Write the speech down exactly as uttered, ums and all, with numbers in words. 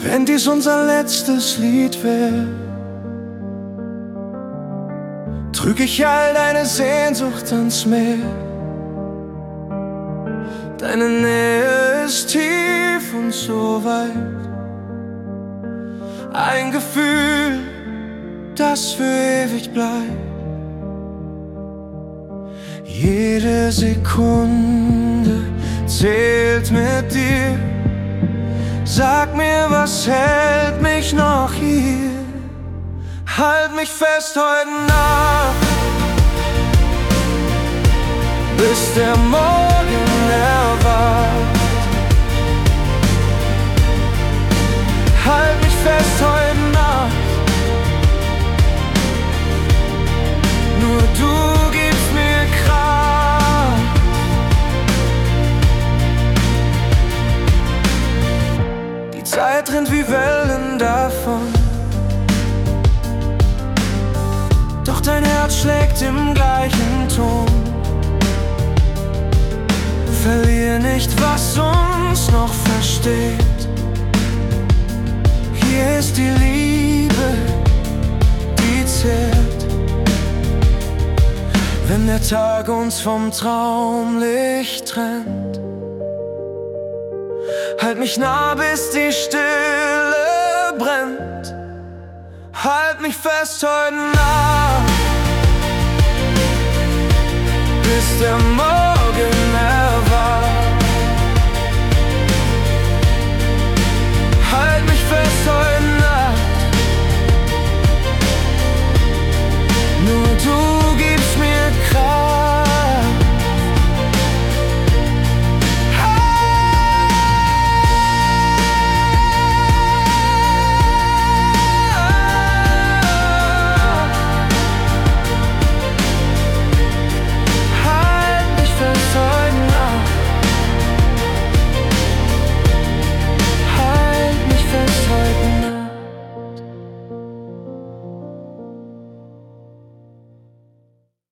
wenn dies unser letztes Lied wär, trüg ich all deine Sehnsucht ans Meer. Deine Nähe ist tief und so weit, ein Gefühl, das für ewig bleibt. Jede Sekunde zählt mit dir. Sag mir, was hält mich noch hier? Halt mich fest heute Nacht, bis der Morgen erwacht. Halt mich fest heute Nacht, nur du gibst mir Kraft. Die Zeit rennt wie Wellen davon, doch dein Herz schlägt im gleichen Ton. Verlier nicht, was uns noch versteht. Hier ist die Liebe, die zählt. Wenn der Tag uns vom Traumlicht trennt, halt mich nah, bis die Stille brennt. Halt mich fest heute Nacht, bis der Morgen